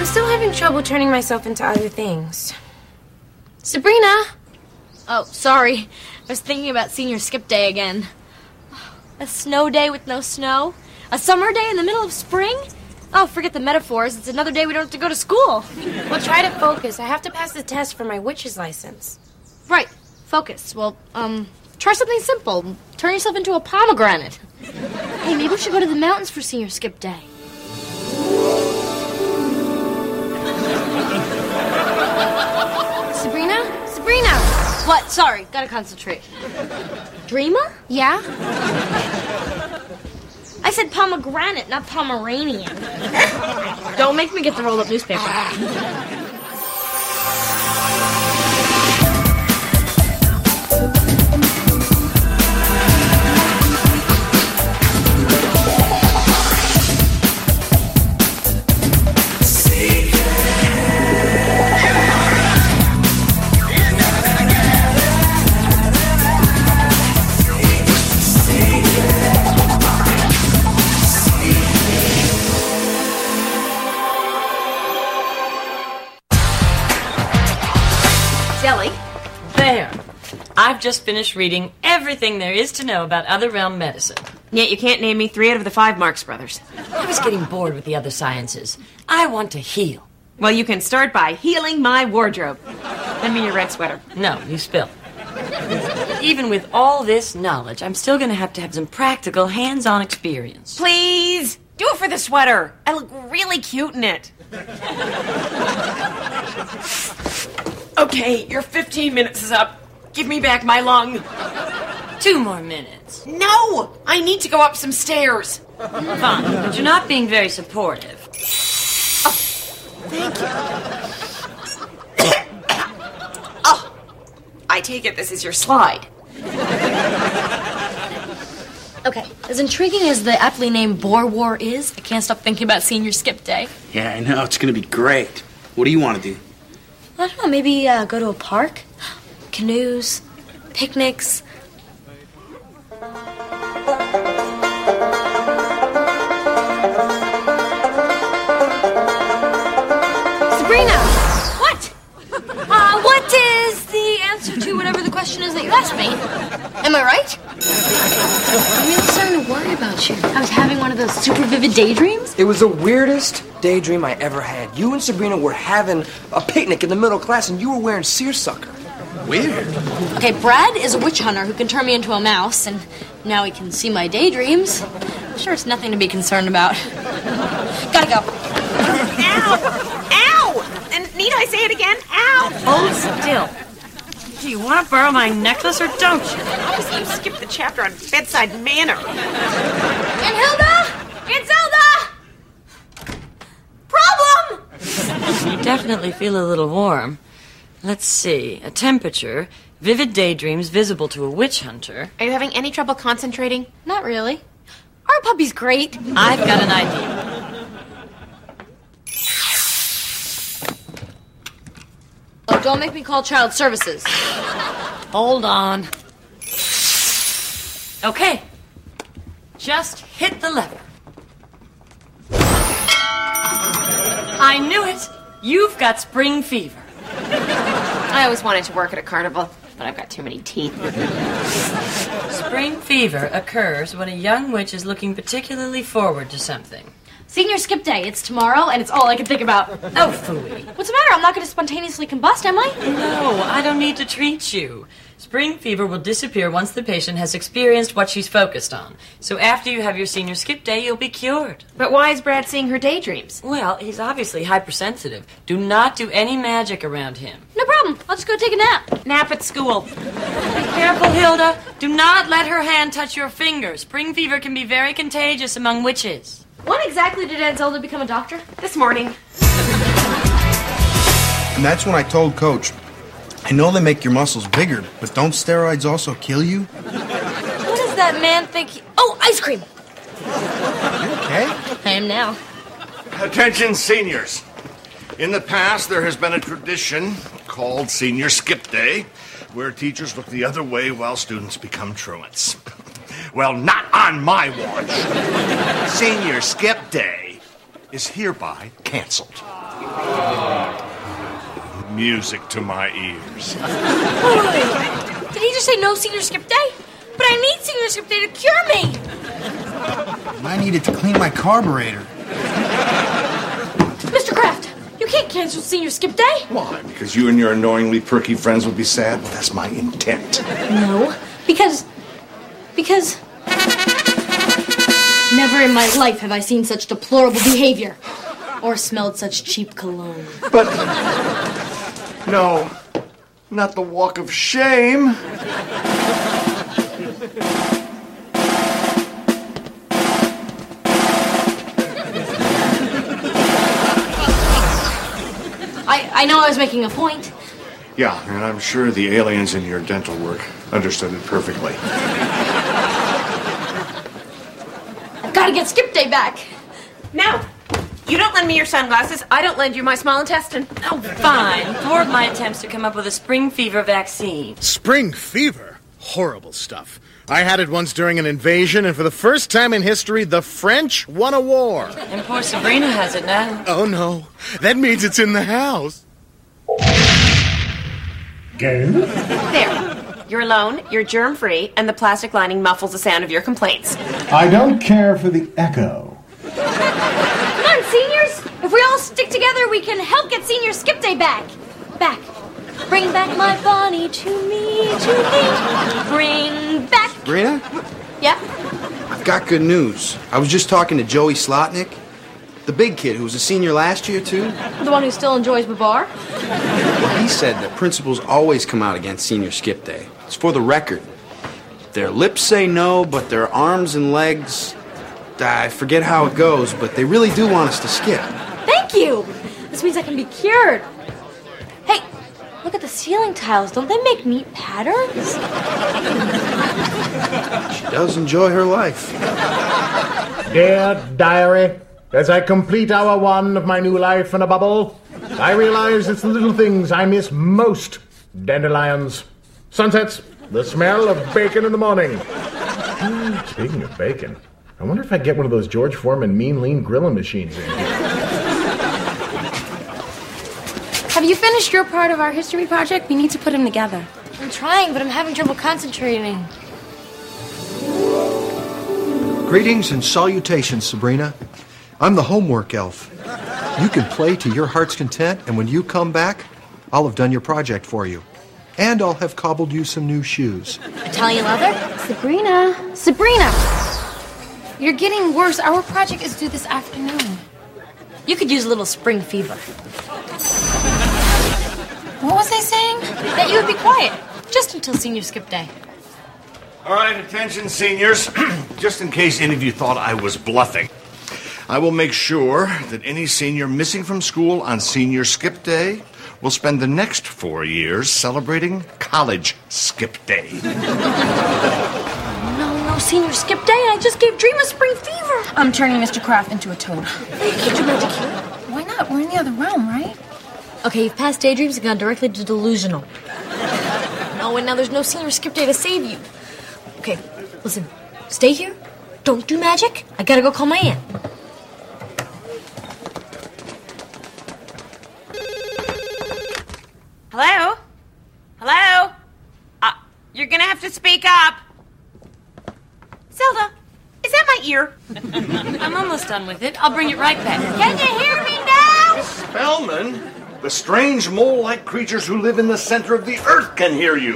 I'm still having trouble turning myself into other things. Sabrina! Oh, sorry. I was thinking about senior skip day again. A snow day with no snow? A summer day in the middle of spring? Oh, forget the metaphors. It's another day we don't have to go to school. Well, try to focus. I have to pass the test for my witch's license. Right. Focus. Well, try something simple. Turn yourself into a pomegranate. Hey, maybe we should go to the mountains for senior skip day. Sabrina? Sabrina! What? Sorry. Gotta concentrate. Dreama? Yeah? I said pomegranate, not Pomeranian. Don't make me get the rolled-up newspaper. There. I've just finished reading everything there is to know about other realm medicine. Yet you can't name me 3 out of the 5 Marx Brothers. I was getting bored with the other sciences. I want to heal. Well, you can start by healing my wardrobe. Lend me your red sweater. No, you spill. Even with all this knowledge, I'm still going to have some practical, hands-on experience. Please, do it for the sweater. I look really cute in it. Okay, your 15 minutes is up. Give me back my lung. 2 more minutes. No! I need to go up some stairs. Fine, but you're not being very supportive. Oh, thank you. Oh, I take it this is your slide. Okay, as intriguing as the aptly named Boer War is, I can't stop thinking about senior skip day. Yeah, I know. It's going to be great. What do you want to do? I don't know, maybe go to a park? Canoes, picnics. Sabrina! What? What is the answer to whatever the question is that you asked me? Am I right? I'm really starting to worry about you. I was having one of those super vivid daydreams? It was the weirdest daydream I ever had. You and Sabrina were having a picnic in the middle class, and you were wearing seersucker. Weird. Okay, Brad is a witch hunter who can turn me into a mouse, and now he can see my daydreams. I'm sure it's nothing to be concerned about. Gotta go. Ow! Ow! And need I say it again? Ow! Hold still. Do you want to borrow my necklace or don't you? Obviously, you skipped the chapter on bedside manner. And Hilda! It's Hilda! Problem! You definitely feel a little warm. Let's see. A temperature, vivid daydreams visible to a witch hunter. Are you having any trouble concentrating? Not really. Our puppy's great. I've got an idea. Oh, don't make me call child services. Hold on. Okay. Just hit the lever. I knew it. You've got spring fever. I always wanted to work at a carnival, but I've got too many teeth. Spring fever occurs when a young witch is looking particularly forward to something. Senior skip day. It's tomorrow, and it's all I can think about. Oh, phooey. What's the matter? I'm not going to spontaneously combust, am I? No, I don't need to treat you. Spring fever will disappear once the patient has experienced what she's focused on. So after you have your senior skip day, you'll be cured. But why is Brad seeing her daydreams? Well, he's obviously hypersensitive. Do not do any magic around him. No problem. I'll just go take a nap. Nap at school. Be careful, Hilda. Do not let her hand touch your finger. Spring fever can be very contagious among witches. When exactly did Aunt Zelda become a doctor? This morning. And that's when I told Coach, I know they make your muscles bigger, but don't steroids also kill you? What does that man think Oh, ice cream! Okay? I am now. Attention, seniors. In the past, there has been a tradition called Senior Skip Day, where teachers look the other way while students become truants. Well, not on my watch. Senior Skip Day is hereby canceled. Music to my ears. Wait. Did he just say no senior skip day? But I need senior skip day to cure me. I need it to clean my carburetor. Mr. Kraft, you can't cancel senior skip day. Why? Because you and your annoyingly perky friends would be sad? Well, that's my intent. No, because never in my life have I seen such deplorable behavior or smelled such cheap cologne. But no, not the walk of shame. I know I was making a point. Yeah, and I'm sure the aliens in your dental work understood it perfectly. I've got to get skip day back. No. You don't lend me your sunglasses. I don't lend you my small intestine. Oh, fine. Thwart my attempts to come up with a spring fever vaccine. Spring fever? Horrible stuff. I had it once during an invasion, and for the first time in history, the French won a war. And poor Sabrina has it now. Oh, no. That means it's in the house. There. You're alone, you're germ-free, and the plastic lining muffles the sound of your complaints. I don't care for the echo. Come on, seniors. If we all stick together, we can help get senior skip day back. Back. Bring back my Bonnie to me. Bring back. Sabrina, Yeah? I've got good news. I was just talking to Joey Slotnick, the big kid who was a senior last year, too. The one who still enjoys Babar? Well, he said that principals always come out against senior skip day. It's for the record. Their lips say no, but their arms and legs, I forget how it goes, but they really do want us to skip. Thank you. This means I can be cured. Hey, look at the ceiling tiles. Don't they make neat patterns? She does enjoy her life. Dear Diary, as I complete hour 1 of my new life in a bubble, I realize it's the little things I miss most. Dandelions, sunsets, the smell of bacon in the morning. Speaking of bacon, I wonder if I get one of those George Foreman mean lean grilling machines in here. Have you finished your part of our history project? We need to put them together. I'm trying, but I'm having trouble concentrating. Greetings and salutations, Sabrina. I'm the homework elf. You can play to your heart's content, and when you come back, I'll have done your project for you. And I'll have cobbled you some new shoes. Italian leather? Sabrina! You're getting worse. Our project is due this afternoon. You could use a little spring fever. What was I saying? That you would be quiet, just until senior skip day. All right, attention, seniors. Just in case any of you thought I was bluffing, I will make sure that any senior missing from school on senior skip day will spend the next 4 years celebrating college skip day. No senior skip day, and I just gave Dream a spring fever. I'm turning Mr. Kraft into a toad. You can't do magic here. Why not? We're in the other realm, right? Okay, you've passed daydreams and gone directly to delusional. Oh, and now there's no senior skip day to save you. Okay, listen. Stay here. Don't do magic. I gotta go call my aunt. Hello? Hello? You're gonna have to speak up. Zelda, is that my ear? I'm almost done with it. I'll bring it right back. Can you hear me now? Spellman, the strange mole-like creatures who live in the center of the earth can hear you.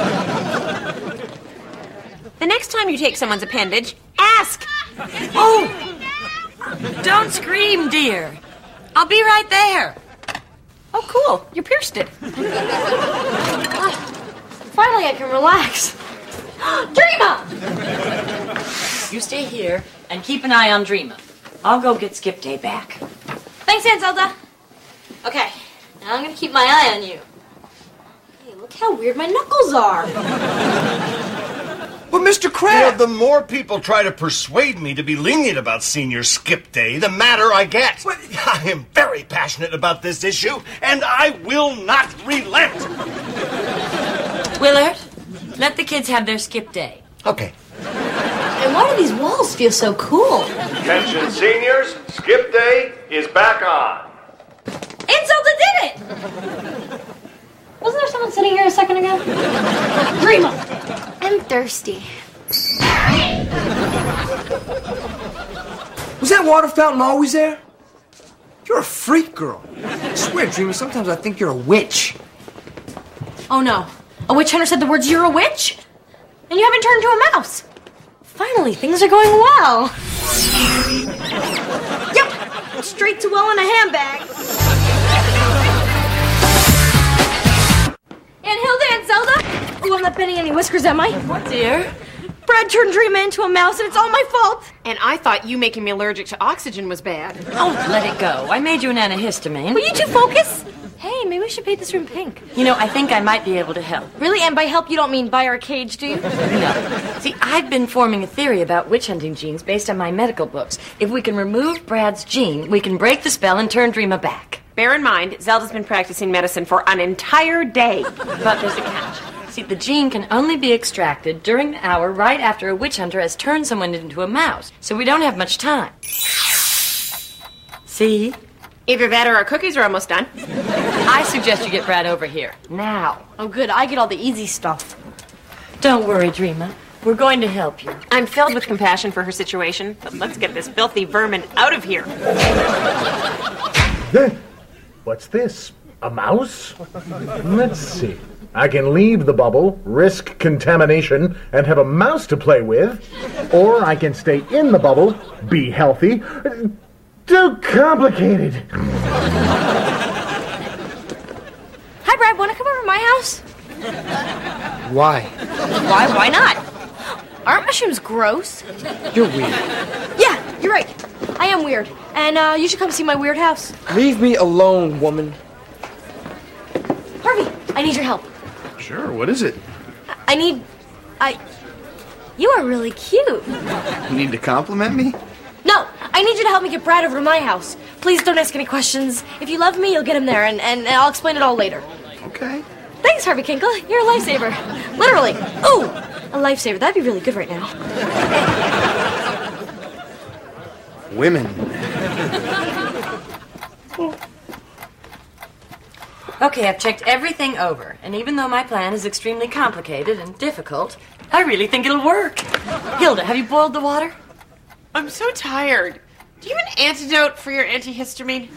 The next time you take someone's appendage, ask. Oh! Don't scream, dear. I'll be right there. Oh, cool. You pierced it. Finally, I can relax. Dreama! You stay here and keep an eye on Dreama. I'll go get Skip Day back. Thanks, Aunt Zelda. Okay, now I'm gonna keep my eye on you. Hey, look how weird my knuckles are. But Mr. Kraft, the more people try to persuade me to be lenient about senior skip day, the madder I get. But I am very passionate about this issue, and I will not relent. Willard, let the kids have their skip day. Okay. And why do these walls feel so cool? Attention, seniors. Skip day is back on. Wasn't there someone sitting here a second ago? Dreama! I'm thirsty. Was that water fountain always there? You're a freak girl. I swear, Dreamer, sometimes I think you're a witch. Oh no. A witch hunter said the words, "You're a witch"? And you haven't turned into a mouse. Finally, things are going well. Yep, straight to well in a handbag. Aunt Hilda, Aunt Zelda. Oh, I'm not bending any whiskers, am I? What, dear? Brad turned Dreama into a mouse, and it's all my fault. And I thought you making me allergic to oxygen was bad. Oh, let it go. I made you an antihistamine. Will you two focus? Hey, maybe we should paint this room pink. You know, I think I might be able to help. Really? And by help, you don't mean buy our cage, do you? No. See, I've been forming a theory about witch hunting genes based on my medical books. If we can remove Brad's gene, we can break the spell and turn Dreama back. Bear in mind, Zelda's been practicing medicine for an entire day. But there's a catch. See, the gene can only be extracted during the hour right after a witch hunter has turned someone into a mouse. So we don't have much time. See? Either that or our cookies are almost done. I suggest you get Brad over here. Now. Oh, good. I get all the easy stuff. Don't worry, Dreama. We're going to help you. I'm filled with compassion for her situation, but let's get this filthy vermin out of here. What's this? A mouse? Let's see. I can leave the bubble, risk contamination, and have a mouse to play with. Or I can stay in the bubble, be healthy. Too complicated. Hi, Brad. Want to come over to my house? Why? Why not? Aren't mushrooms gross? You're weird. Yeah, you're right. I am weird. And you should come see my weird house. Leave me alone, woman. Harvey, I need your help. Sure, what is it? You are really cute. You need to compliment me? No, I need you to help me get Brad over to my house. Please don't ask any questions. If you love me, you'll get him there, and I'll explain it all later. Okay. Thanks, Harvey Kinkle. You're a lifesaver. Literally. Ooh, a lifesaver. That'd be really good right now. Women. Okay, I've checked everything over, and even though my plan is extremely complicated and difficult, I really think it'll work. Hilda, have you boiled the water? I'm so tired. Do you have an antidote for your antihistamine?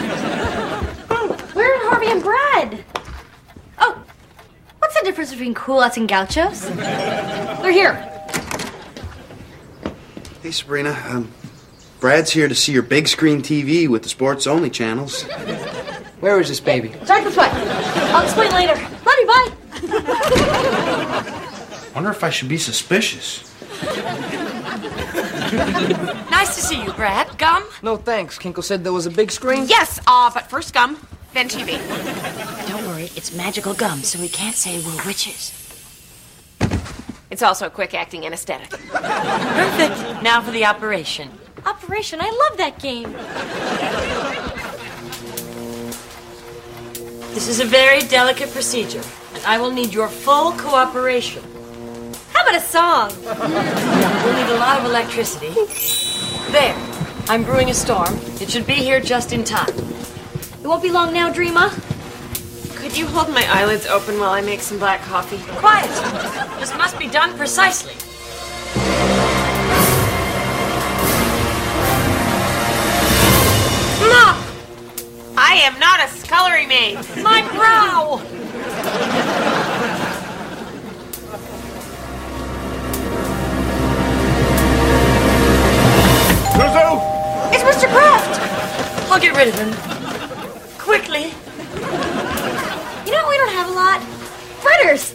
Where are Harvey and Brad? Oh, what's the difference between culottes and gauchos? They're here. Hey, Sabrina. Brad's here to see your big screen TV with the sports-only channels. Where is this baby? Start this way. I'll explain later. Love you, bye. Wonder if I should be suspicious. Nice to see you, Brad. Gum? No thanks. Kinkle said there was a big screen. Yes, but first gum, then TV. Don't worry, it's magical gum, so we can't say we're witches. It's also a quick-acting anesthetic. Perfect. Now for the operation. Operation, I love that game. This is a very delicate procedure, and I will need your full cooperation. How about a song? We'll need a lot of electricity. There. I'm brewing a storm. It should be here just in time. It won't be long now, Dreama. Could you hold my eyelids open while I make some black coffee? Quiet. This must be done precisely. Ma! I am not a scullery maid. My brow! Zuzu! It's Mr. Kraft! I'll get rid of him. Quickly. You know, we don't have a lot. Fritters!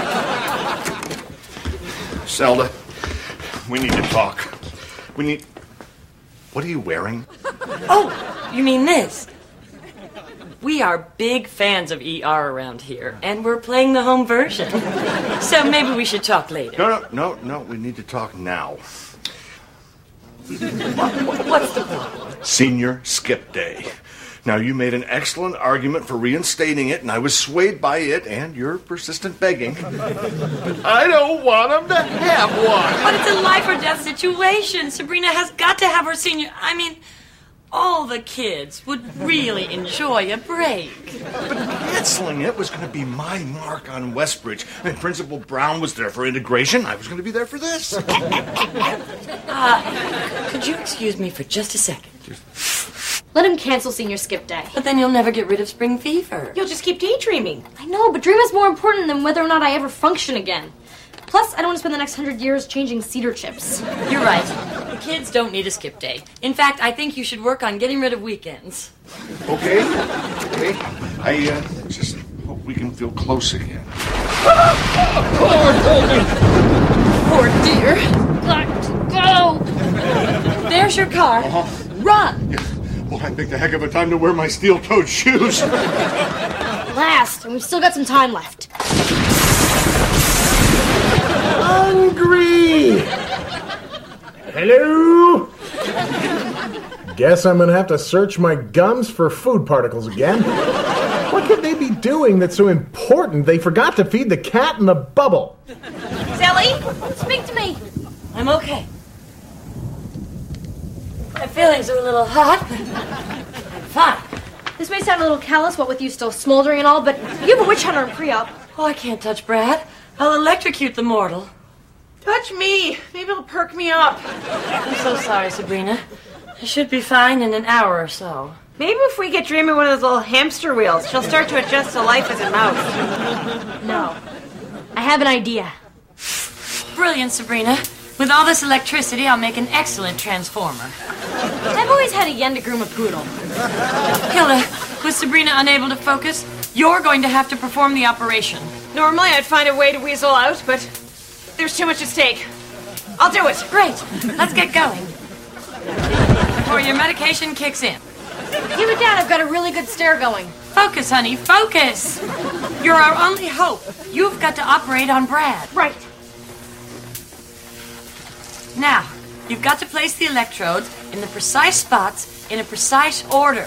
Zelda, we need to talk. What are you wearing? Oh, you mean this? We are big fans of ER around here, and we're playing the home version. So maybe we should talk later. No, we need to talk now. What's the problem? Senior Skip Day. Now, you made an excellent argument for reinstating it, and I was swayed by it and your persistent begging. But I don't want him to have one. But it's a life or death situation. Sabrina has got to have her senior... all the kids would really enjoy a break. But canceling it was going to be my mark on Westbridge. And Principal Brown was there for integration. I was going to be there for this. Could you excuse me for just a second? Let him cancel senior skip day. But then you'll never get rid of spring fever. You'll just keep daydreaming. I know, but dream is more important than whether or not I ever function again. Plus, I don't want to spend the next 100 years changing cedar chips. You're right. The kids don't need a skip day. In fact, I think you should work on getting rid of weekends. Okay. I just hope we can feel close again. Poor dear. Got to go. There's your car. Run. Yeah. Well, I picked a heck of a time to wear my steel-toed shoes. Last, and we've still got some time left. Hungry! Hello? Guess I'm gonna have to search my gums for food particles again. What could they be doing that's so important they forgot to feed the cat in the bubble? Sally? Speak to me. I'm okay. My feelings are a little hot, but I'm fine. This may sound a little callous, what with you still smoldering and all, but you have a witch hunter in pre-op. Oh, I can't touch Brad. I'll electrocute the mortal. Touch me. Maybe it'll perk me up. I'm so sorry, Sabrina. I should be fine in an hour or so. Maybe if we get Dreamy one of those little hamster wheels, she'll start to adjust to life as a mouse. No. I have an idea. Brilliant, Sabrina. With all this electricity, I'll make an excellent transformer. I've always had a yen to groom a poodle. Hilda, with Sabrina unable to focus, you're going to have to perform the operation. Normally, I'd find a way to weasel out, but there's too much at stake. I'll do it. Great. Let's get going. Before your medication kicks in. Give it down. I've got a really good stare going. Focus, honey. Focus. You're our only hope. You've got to operate on Brad. Right. Now, you've got to place the electrodes in the precise spots in a precise order.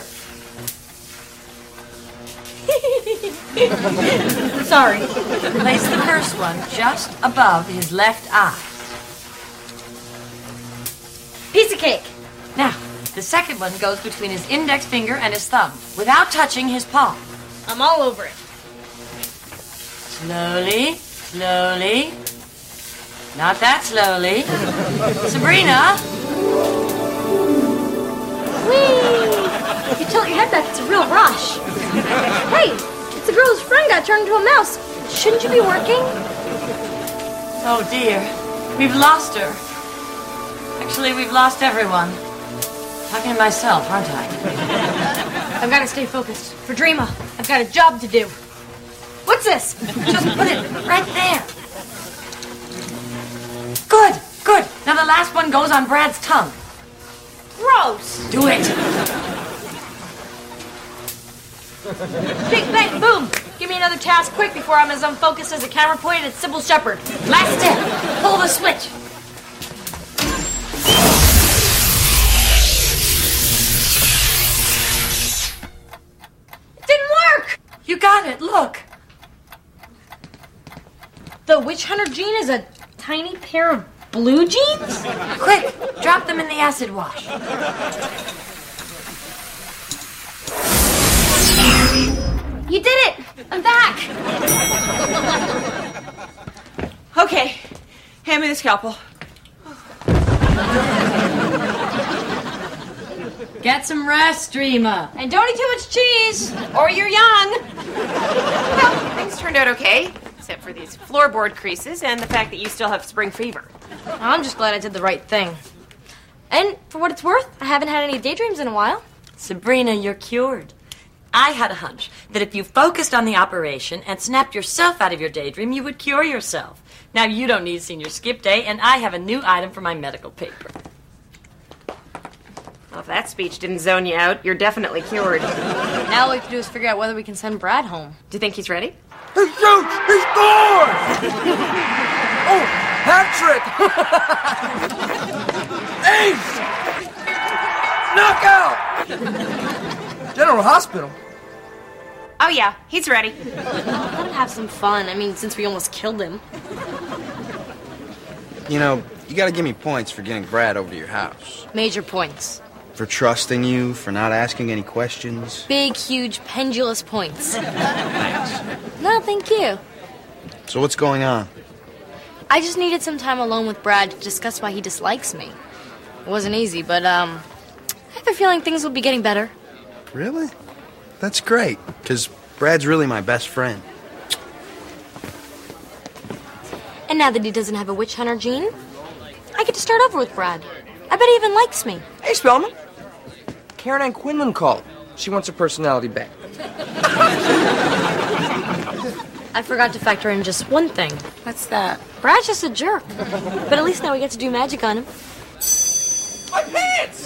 Sorry. Place the first one just above his left eye. Piece of cake. Now, the second one goes between his index finger and his thumb, without touching his palm. I'm all over it. Slowly, slowly. Not that slowly. Sabrina! Whee! If you tilt your head back, it's a real rush. Hey, it's the girl whose friend got turned into a mouse. Shouldn't you be working? Oh, dear. We've lost her. Actually, we've lost everyone. Talking to myself, aren't I? I've got to stay focused. For Dreama, I've got a job to do. What's this? Just put it right there. Good, good. Now the last one goes on Brad's tongue. Gross. Do it. Big bang, boom. Give me another task quick before I'm as unfocused as a camera pointed at Sybil Shepherd. Last step. Pull the switch. It didn't work. You got it. Look. The witch hunter gene is a tiny pair of blue jeans? Quick, drop them in the acid wash. You did it! I'm back! Okay, hand me the scalpel. Get some rest, Dreama. And don't eat too much cheese, Or you're young. Well, things turned out okay, except for these floorboard creases and the fact that you still have spring fever. I'm just glad I did the right thing. And for what it's worth, I haven't had any daydreams in a while. Sabrina, you're cured. I had a hunch that if you focused on the operation and snapped yourself out of your daydream, you would cure yourself. Now you don't need senior skip day, and I have a new item for my medical paper. Well, if that speech didn't zone you out, you're definitely cured. Now all we have to do is figure out whether we can send Brad home. Do you think he's ready? He's out! He's gone! Oh, hat trick! Ace! Knockout! General Hospital. Oh, yeah, he's ready. Let him have some fun. I mean, since we almost killed him. You know, you gotta give me points for getting Brad over to your house. Major points. For trusting you, for not asking any questions. Big, huge, pendulous points. Thanks. No, thank you. So what's going on? I just needed some time alone with Brad to discuss why he dislikes me. It wasn't easy, but, I have a feeling things will be getting better. Really? That's great, because Brad's really my best friend. And now that he doesn't have a witch hunter gene, I get to start over with Brad. I bet he even likes me. Hey, Spellman. Karen Ann Quinlan called. She wants her personality back. I forgot to factor in just one thing. What's that? Brad's just a jerk. But at least now we get to do magic on him. My pants!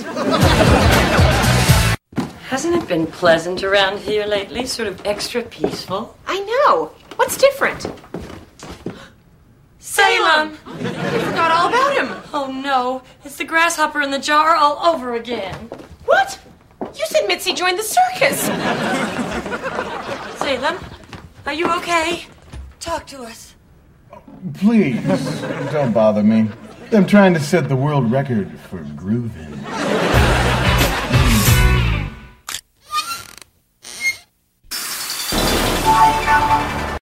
Hasn't it been pleasant around here lately? Sort of extra peaceful? I know. What's different? Salem! I forgot all about him. Oh no, it's the grasshopper in the jar all over again. What? You said Mitzi joined the circus. Salem, are you okay? Talk to us. Please, don't bother me. I'm trying to set the world record for grooving.